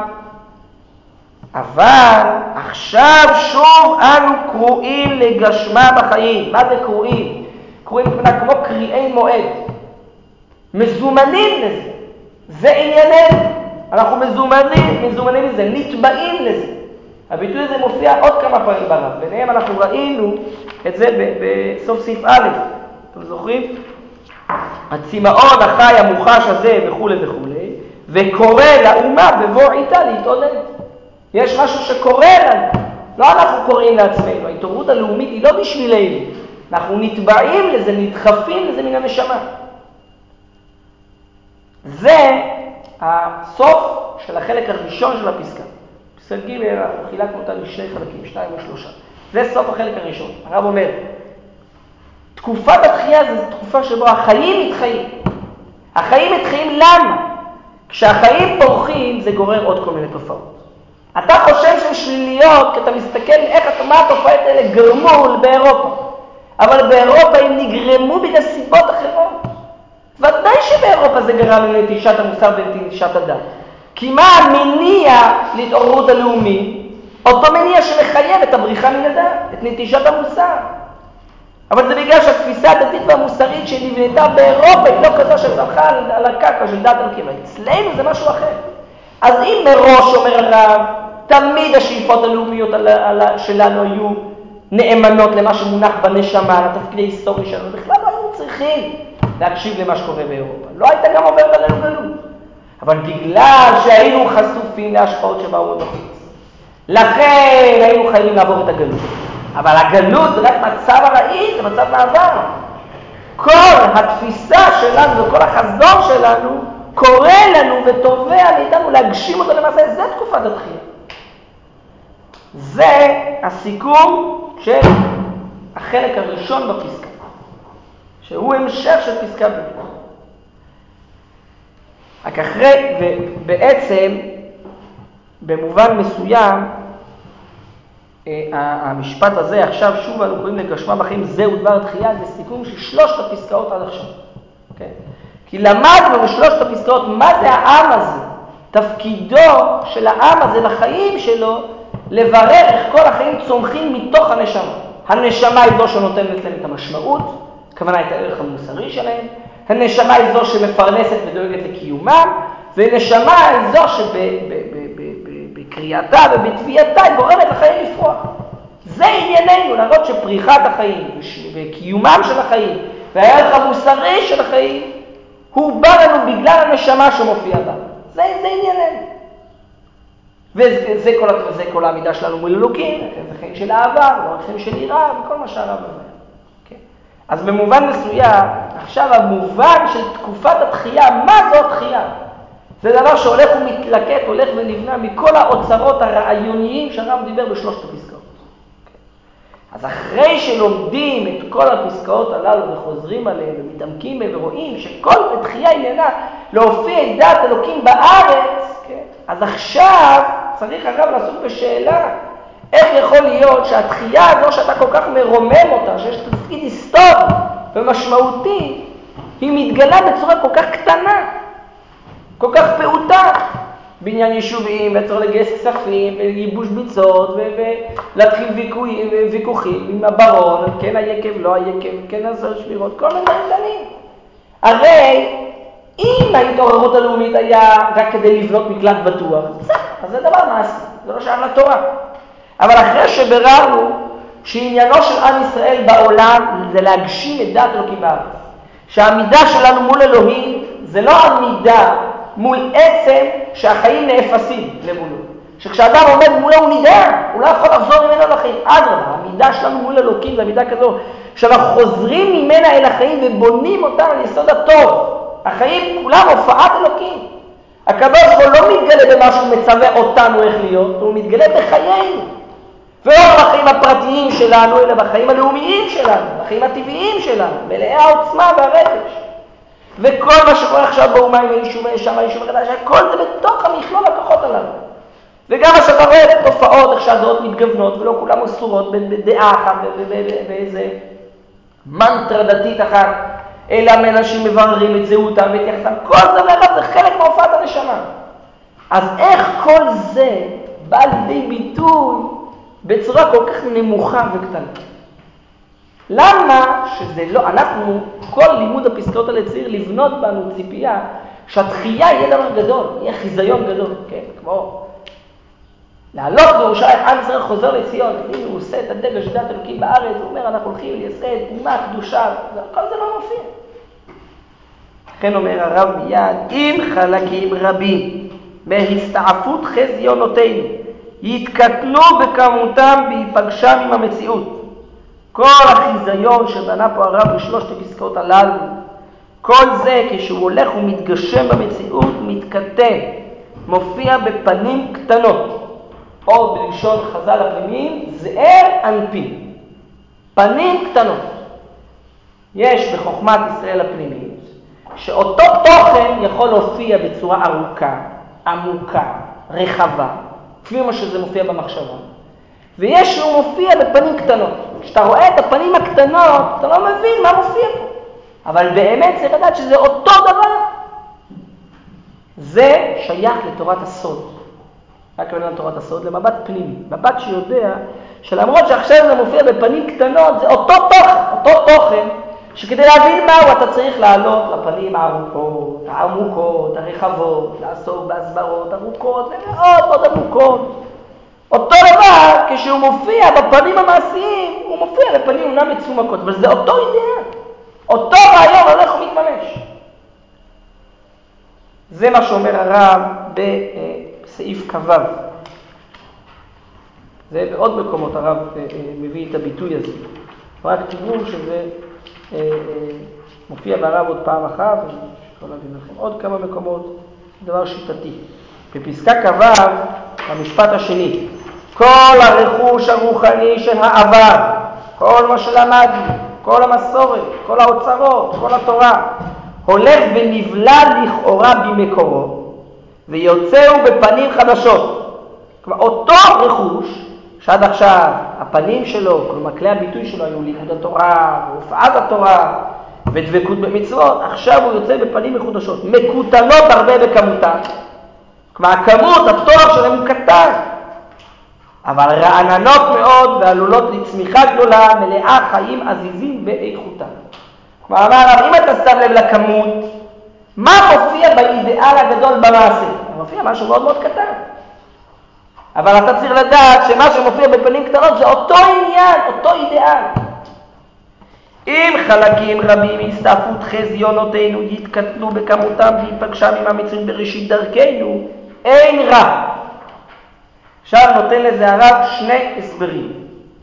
אבל עכשיו שוב אנו קרואים לגשמה בחיים. מה זה קרואים? קרואים כמו קריאי מועד. מזומנים לזה. זה ענייננו. אנחנו מזומנים לזה, נתבעים לזה. הביטוי הזה מופיע עוד כמה פעמים ברב. ביניהם אנחנו ראינו את זה בסוף סעיף א'. אתם זוכרים? הצמאון החי המוחש הזה וכו' וכו', וקורא לאומה בבוא עיתה להתעודד. יש משהו שקורא לנו, לא אנחנו קוראים לעצמנו, ההתעוררות הלאומית היא לא בשבילנו, אנחנו נתבעים לזה, נדחפים לזה מן הנשמה. זה הסוף של החלק הראשון של הפסקה. פסקה ג' אנחנו חילקנו אותה לשני חלקים, 2 או 3. זה סוף החלק הראשון. הרב אומר, תקופת התחייה זו תקופה שבו החיים מתחיים. החיים מתחיים למה? כשהחיים פורחים זה גורר עוד כל מיני תופעות. אתה חושב שהן שליליות כי אתה מסתכל מה התופעות האלה גרמו באירופה. אבל באירופה הם נגרמו בגלל סיבות אחרות. ודאי שבאירופה זה גרם לנטישת המוסר ולנטישת הדת. כי מה המניע להתעוררות הלאומית? אותו מניע שמחייב את הבריחה מן הדת, את נטישת המוסר. אבל זה בגלל שהתפיסה הדתית והמוסרית שנבנתה באירופה היא לא כזו שצמחה על הקרקע של דת על קבע. אצלנו זה משהו אחר. אז אם מראש אומר הרב, תמיד השאיפות הלאומיות שלנו היו נאמנות למה שמונח בנשמה, לתפקיד ההיסטורי שלנו, בכלל לא היינו צריכים להקשיב למה שקורה באירופה. לא הייתה גם עוברת עלינו גלות. אבל בגלל שהיינו חשופים להשפעות שבאו מבחוץ, לכן היינו חייבים לעבור את הגלות. אבל הגלות זה רק מצב הרעי, זה מצב מעבר. כל התפיסה שלנו וכל החזון שלנו קורא לנו ותובע מאיתנו להגשים אותו למעשה. זה תקופת התחייה. זה הסיכום של החלק הראשון בפסקה, שהוא המשך של פסקה ב'. רק אחרי, ובעצם במובן מסוים, המשפט הזה, עכשיו שוב אנו קוראים לגשמה בחיים, זהו דבר התחייה, זה סיכום של שלושת הפסקאות עד עכשיו. Okay? כי למדנו בשלושת הפסקאות מה זה העם הזה, תפקידו של העם הזה בחיים שלו, לברר איך כל החיים צומחים מתוך הנשמה. הנשמה היא זו שנותנת להם את המשמעות, הכוונה את הערך המוסרי שלהם, הנשמה היא זו שמפרנסת ודואגת לקיומם, ונשמה היא זו שבקריאתה ובתביעתה היא גורמת לחיים לפרוח. זה ענייננו, להראות שפריחת החיים וקיומם של החיים והערך המוסרי של החיים הוא בא לנו בגלל הנשמה שמופיעה בה. זה ענייננו. וזה כל העמידה שלנו מול אלוקים, זה חיים של אהבה, לא חיים של יראה וכל מה שהרב אומר. אז במובן מסוים, עכשיו המובן של תקופת התחייה, מה זו התחייה? זה דבר שהולך ומתלקט, הולך ונבנה מכל האוצרות הרעיוניים שהרב דיבר בשלושת הפסקאות. אז אחרי שלומדים את כל הפסקאות הללו וחוזרים עליהם ומתעמקים בהם ורואים שכל התחייה עניינה להופיע את דעת אלוקים בארץ, אז עכשיו צריך הרב לעסוק בשאלה, איך יכול להיות שהתחייה הזו שאתה כל כך מרומם אותה, שיש תפקיד היסטורי ומשמעותי, היא מתגלה בצורה כל כך קטנה, כל כך פעוטה, בעניין יישובים, וצריך לגייס כספים, וייבוש ביצות, ולהתחיל ויכוחים עם הברון, כן היקב, לא היקב, כן עשר שבירות, כל מיני דברים. הרי אם ההתעוררות הלאומית היה רק כדי לבנות מקלט בטוח, אז זה דבר מעשי, זה לא שייך לתורה. אבל אחרי שבררנו שעניינו של עם ישראל בעולם זה להגשים את דעת אלוקים בארץ, שהעמידה שלנו מול אלוהים זה לא עמידה מול עצם שהחיים נאפסים למולו, שכשאדם עומד מולו הוא נדע, הוא לא יכול לחזור ממנו לחיים. אדרבה, העמידה שלנו מול אלוקים זה עמידה כזו שאנחנו חוזרים ממנה אל החיים ובונים אותה על יסוד הטוב. החיים כולם הופעת אלוקים. הקדוש ברוך הוא לא מתגלה במה שהוא מצווה אותנו איך להיות, הוא מתגלה בחיינו. ולא בחיים הפרטיים שלנו, אלא בחיים הלאומיים שלנו, בחיים הטבעיים שלנו, מלאי העוצמה והרגש. וכל מה שקורה עכשיו באומה עם היישוב, שם היישוב החדש, הכל זה בתוך המכלול הכוחות הללו. וגם מה שאתה רואה את התופעות, איך שהדעות מתגוונות, ולא כולם אסורות בדעה אחת, באיזה מנטרה דתית אחת, אלא אנשים מבררים את זהותם ואת יחסם, כל זה לרב זה חלק מהופעת הנשמה. אז איך כל זה בא לידי ביטוי בצורה כל כך נמוכה וקטנה? למה שזה לא, אנחנו, כל לימוד הפסקאות האלה צריך לבנות בנו ציפייה שהתחייה יהיה דבר גדול, יהיה חיזיון גדול, כן? כמו לעלות בירושלים, עם ישראל חוזר לציון, הנה הוא עושה את הדגל של דעת אלוקים בארץ, הוא אומר אנחנו הולכים לייסד אומה קדושה, כל זה לא מופיע. לכן אומר הרב מיד, אם חלקים רבים מהסתעפות חזיונותינו יתקטנו בכמותם בהיפגשם עם המציאות, כל החיזיון שבנה פה הרב בשלושת הפסקאות הללו, כל זה כשהוא הולך ומתגשם במציאות, מתקטן, מופיע בפנים קטנות, או בלשון חז"ל הפנימיים, זעיר אנפין, פנים קטנות. יש בחוכמת ישראל הפנימית, שאותו תוכן יכול להופיע בצורה ארוכה, עמוקה, רחבה, כפי מה שזה מופיע במחשבה. ויש שהוא מופיע בפנים קטנות. כשאתה רואה את הפנים הקטנות, אתה לא מבין מה מופיע פה. אבל באמת צריך לדעת שזה אותו דבר. זה שייך לתורת הסוד. רק כמובן לתורת הסוד, למבט פנימי. מבט שיודע שלמרות שעכשיו זה מופיע בפנים קטנות, זה אותו תוכן, שכדי להבין מהו אתה צריך לעלות לפנים הארוכות, העמוקות, הרחבות, לעסוק בהסברות ארוכות ומאוד מאוד עמוקות. אותו דבר, כשהוא מופיע בפנים המעשיים, הוא מופיע בפנים אומנם מצומקות, אבל זה אותו אידאה. אותו רעיון הולך ומתממש. זה מה שאומר הרב בסעיף כ"ו. זה בעוד מקומות הרב מביא את הביטוי הזה. רק תראו שזה מופיע ברב עוד פעם אחת, אני להביא לכם עוד כמה מקומות, דבר שיטתי. בפסקה כ"ו, המשפט השני, כל הרכוש הרוחני של העבר, כל מה שלמדנו, כל המסורת, כל האוצרות, כל התורה, הולך ונבלע לכאורה במקורו, ויוצאו בפנים חדשות. כלומר, אותו רכוש, שעד עכשיו הפנים שלו, כלומר כלי הביטוי שלו היו לימוד התורה, והופעת התורה, ודבקות במצוות, עכשיו הוא יוצא בפנים מחודשות, מקוטנות הרבה בכמותן. כלומר, הכמות, התואר שלהם הוא קטן, אבל רעננות מאוד ועלולות לצמיחה גדולה, מלאה חיים עזיזים באיכותם. כלומר, אמר, אם אתה שם לב לכמות, מה מופיע באידאל הגדול במעשה? מופיע משהו מאוד מאוד קטן. אבל אתה צריך לדעת שמה שמופיע בפנים קטנות זה אותו עניין, אותו אידאל. אם חלקים רבים מהסתעפות חזיונותינו יתקטנו בכמותם ויפגשם עם המציאות בראשית דרכנו, אין רע. עכשיו נותן לזה הרב שני הסברים.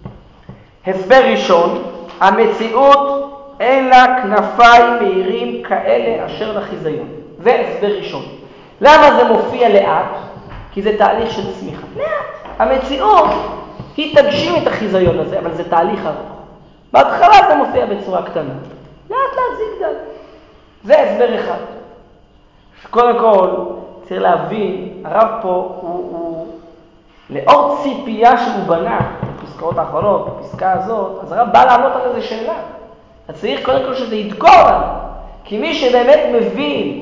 הסבר ראשון, המציאות אין לה כנפיים מהירים כאלה אשר לחיזיון. זה הסבר ראשון. למה זה מופיע לאט? כי זה תהליך של צמיחה. לאט. המציאות היא תגשים את החיזיון הזה, אבל זה תהליך ארוך. בהתחלה זה מופיע בצורה קטנה. לאט לאט זה יגדל. זה הסבר אחד. קודם כל, צריך להבין, הרב פה הוא לאור ציפייה שהוא בנה, בפסקאות האחרונות, בפסקה הזאת, אז הרב בא לענות על איזה שאלה. אז צריך קודם כל שזה ידגור לנו. כי מי שבאמת מבין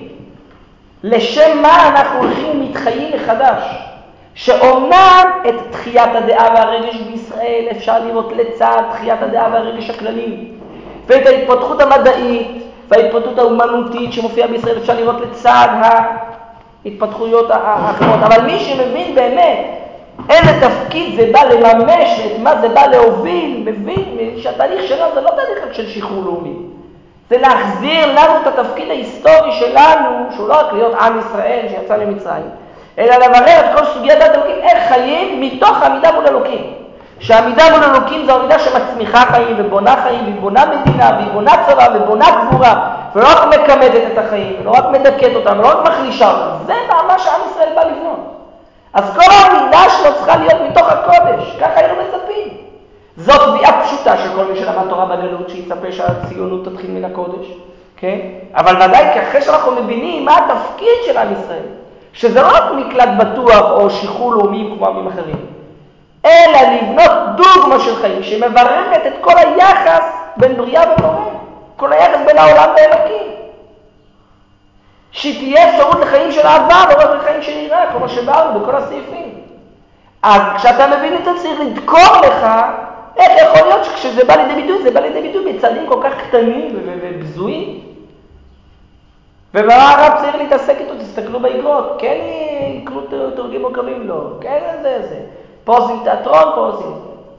לשם מה אנחנו הולכים ומתחיים מחדש, שאומנם את תחיית הדעה והרגש בישראל אפשר לראות לצד תחיית הדעה והרגש הכללי, ואת ההתפתחות המדעית וההתפתחות האומנותית שמופיעה בישראל אפשר לראות לצד ההתפתחויות האחרות, אבל מי שמבין באמת איזה תפקיד זה בא לממש ואת מה זה בא להוביל, מבין שהתהליך שלנו זה לא תהליך של שחרור לאומי, זה להחזיר לנו את התפקיד ההיסטורי שלנו, שהוא לא רק להיות עם ישראל שיצא ממצרים, אלא לברר את כל סוגיית אלוקים, איך חיים מתוך עמידה מול אלוקים. שהעמידה מול אלוקים זו עמידה שמצמיחה חיים ובונה חיים, והיא בונה מדינה, והיא בונה צבא ובונה גבורה, ולא רק מקמדת את החיים, ולא רק מדכאת אותם, ולא רק מחלישה אותם. זה מה שעם ישראל בא לבנות. אז כל העמידה שלו צריכה להיות מתוך הקודש, ככה היינו מצפים. זאת תביעה פשוטה של כל מי שלמד תורה בגלות, שיצפה שהציונות תתחיל מן הקודש, כן? אבל ודאי כי אחרי שאנחנו מבינים מה התפקיד של עם ישראל, שזה לא רק מקלט בטוח או שחרור לאומי כמו עמים אחרים, אלא לבנות דוגמה של חיים שמברכת את כל היחס בין בריאה ובורא, כל היחס בין העולם ואלוקים. שתהיה אפשרות לחיים של אהבה ולא רק לחיים של יראה, כמו שבאנו בכל הסעיפים. אז כשאתה מבין את זה צריך לדקור לך, איך יכול להיות שכשזה בא לידי ביטוי, זה בא לידי ביטוי בצעדים כל כך קטנים ובזויים. ומה הרב צריך להתעסק איתו? תסתכלו באגרות, כן יקנו תורגים מורכבים? לא, כן זה. פה עושים תיאטרון, פה עושים.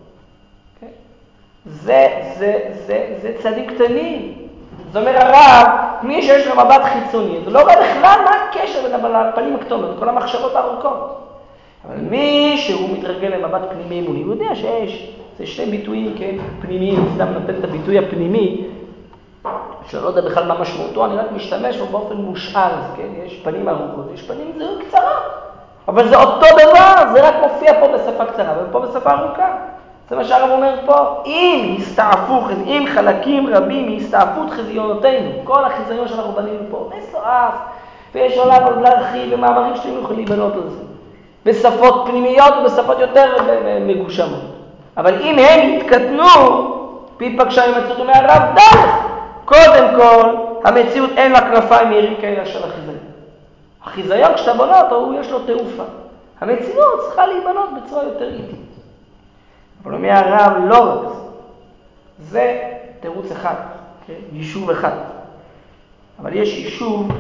זה צעדים קטנים. זאת אומרת הרב, מי שיש לו מבט חיצוני, זה לא רואה בכלל מה הקשר בין הפנים הקטנות, כל המחשבות הארוכות. אבל מי שהוא מתרגל למבט פנימי אמוני, הוא יודע שיש, זה שני ביטויים כן, פנימיים, סתם נותן את הביטוי הפנימי, שלא יודע בכלל מה משמעותו, אני רק משתמש בו באופן מושאל, כן? יש פנים ארוכות, יש פנים קצרות, אבל זה אותו דבר, זה רק מופיע פה בשפה קצרה, ופה בשפה ארוכה. זה מה שהרב אומר פה, אם חלקים רבים מהסתעפות חזיונותינו, כל החזיון שאנחנו בנינו פה, מסועף, ויש עולם עוד להרחיב, ומאמרים שאתם יכולים לבנות על זה, בשפות פנימיות ובשפות יותר מגושמות. אבל אם הם יתקטנו, פגשה עם מצוות מהרב דרך, קודם כל, המציאות אין לה כנפיים מהירים כאלה של החיזיון. החיזיון, כשאתה בונה אותו, יש לו תעופה. המציאות צריכה להיבנות בצורה יותר איטית. אבל אומר הרב, לא רק זה תירוץ אחד, כן? יישוב אחד. אבל יש יישוב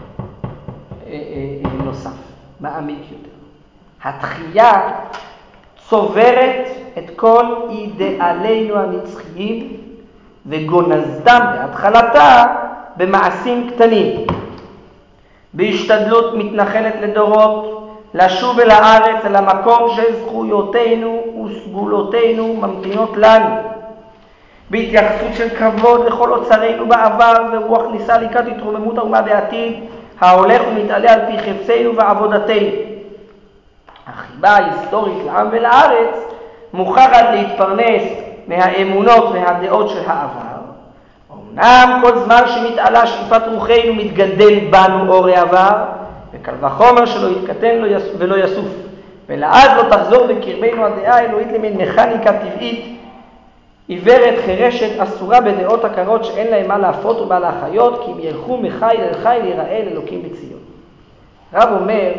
נוסף, מעמיק יותר. התחייה צוברת את כל אידאלינו הנצחיים וגונזדם בהתחלתה במעשים קטנים. בהשתדלות מתנחלת לדורות לשוב אל הארץ, אל המקום שזכויותינו וסגולותינו ממתינות לנו. בהתייחסות של כבוד לכל אוצרינו בעבר, ורוח ניסה לקראת התרוממות האומה בעתיד, ההולך ומתעלה על פי חפצנו ועבודתנו. החיבה ההיסטורית לעם ולארץ מוכרחת להתפרנס מהאמונות והדעות של העבר. אמנם כל זמן שמתעלה שאיפת רוחנו מתגדל בנו אור העבר, וקל וחומר שלא יתקטן ולא יסוף, ולעד לא תחזור בקרבנו הדעה האלוהית למין מכניקה טבעית, עיוורת חרשת אסורה בדעות עקרות שאין להם מה להפות ומה להחיות, כי אם ילכו מחיל אל חיל יראה אל אלוקים בציון. רב אומר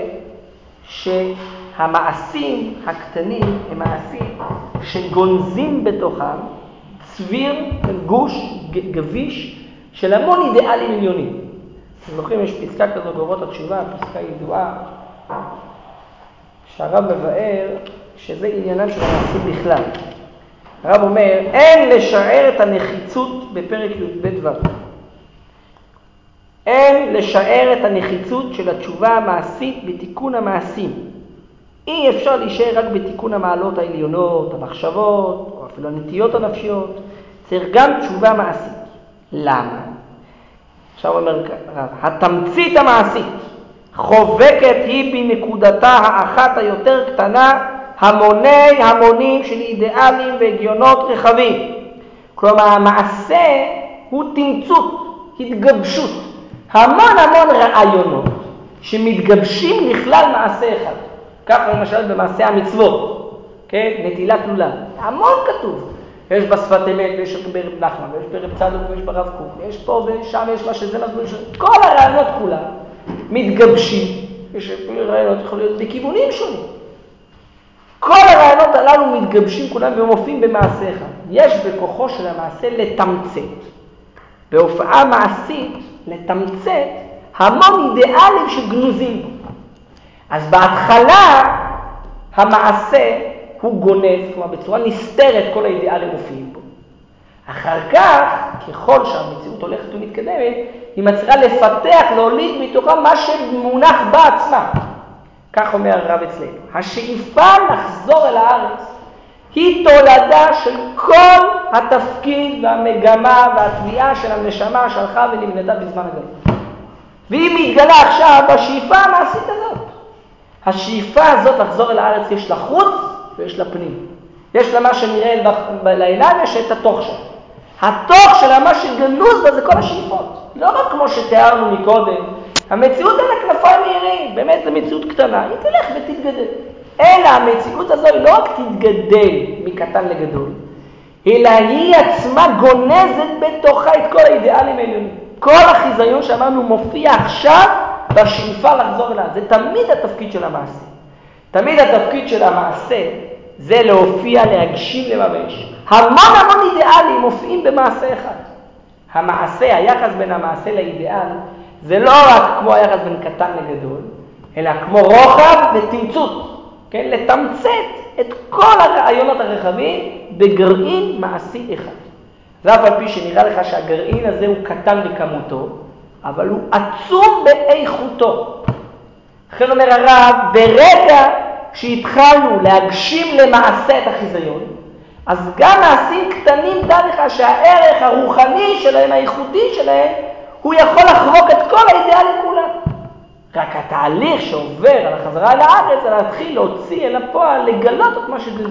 שהמעשים הקטנים הם מעשים שגונזים בתוכם צביר, גוש, גביש של המון אידיאלים עליונים. אתם זוכרים, יש פסקה כזו באורות התשובה, פסקה ידועה, שהרב מבאר שזה עניינם של המעשים בכלל. הרב אומר, אין לשער את הנחיצות בפרק י"ב דבר. אין לשער את הנחיצות של התשובה המעשית בתיקון המעשים. אי אפשר להישאר רק בתיקון המעלות העליונות, המחשבות, או אפילו הנטיות הנפשיות. צריך גם תשובה מעשית. למה? עכשיו אומר הרב, התמצית המעשית חובקת היא בנקודתה האחת היותר קטנה, המונים של אידיאלים והגיונות רחבים. כלומר, המעשה הוא תמצות, התגבשות. המון רעיונות שמתגבשים לכלל מעשה אחד. כך למשל במעשה המצוות, כן? נטילת לולב. המון כתוב. יש בשפת אמת, ויש ברב נחמן, ויש ברב צדוק, ויש ברב קוק, ויש פה ושם, יש מה שזה מסביר. כל הרעיונות כולם מתגבשים. יש רעיונות יכולים להיות בכיוונים שונים. כל הרעיונות הללו מתגבשים כולם ומופיעים במעשה אחד. יש בכוחו של המעשה לתמצת. בהופעה מעשית, לתמצת המון אידיאלים שגנוזים בו. אז בהתחלה המעשה הוא גונז, כלומר בצורה נסתרת כל האידיאלים מופיעים בו. אחר כך, ככל שהמציאות הולכת ומתקדמת, היא מצליחה לפתח, להוליד מתוכה מה שמונח בעצמה. כך אומר הרב אצלנו. השאיפה לחזור אל הארץ היא תולדה של כל התפקיד והמגמה והתביעה של הנשמה שהלכה ונבנתה בזמן הגלות. והיא מתגלה עכשיו בשאיפה המעשית הזאת. השאיפה הזאת לחזור אל הארץ יש לה חוץ ויש לה פנים. יש לה מה שנראה לעיניים, יש את התוך שלה. התוך שלה, מה שגנוז בה זה כל השאיפות. לא רק כמו שתיארנו מקודם. המציאות על הכנפיים מהירים, באמת זו מציאות קטנה, היא תלך ותתגדל. אלא המציאות הזו היא לא רק תתגדל מקטן לגדול, אלא היא עצמה גונזת בתוכה את כל האידיאלים העליונים. כל החיזיון שאמרנו מופיע עכשיו בשאיפה לחזור אליה. זה תמיד התפקיד של המעשה. תמיד התפקיד של המעשה זה להופיע, להגשים, לממש. המון אידיאלים מופיעים במעשה אחד. המעשה, היחס בין המעשה לאידיאל, זה לא רק כמו היחס בין קטן לגדול, אלא כמו רוחב ותמצות. כן? לתמצת את כל הרעיונות הרחבים בגרעין מעשי אחד. זה אף על פי שנראה לך שהגרעין הזה הוא קטן בכמותו, אבל הוא עצום באיכותו. לכן אומר הרב, ברגע שהתחלנו להגשים למעשה את החיזיון, אז גם מעשים קטנים דע לך שהערך הרוחני שלהם, האיכותי שלהם, הוא יכול לחבוק את כל האידיאלים כולם. רק התהליך שעובר על החזרה אל הארץ, זה להתחיל להוציא אל הפועל, לגלות את מה שגלו.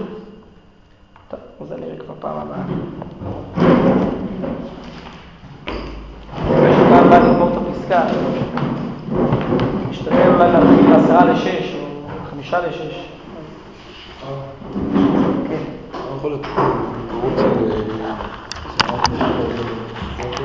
טוב, אז אני אראה כבר פעם הבאה. פעם הבאה נגמור את הפסקה. משתדל אולי להתחיל ב10:50 או 5:50.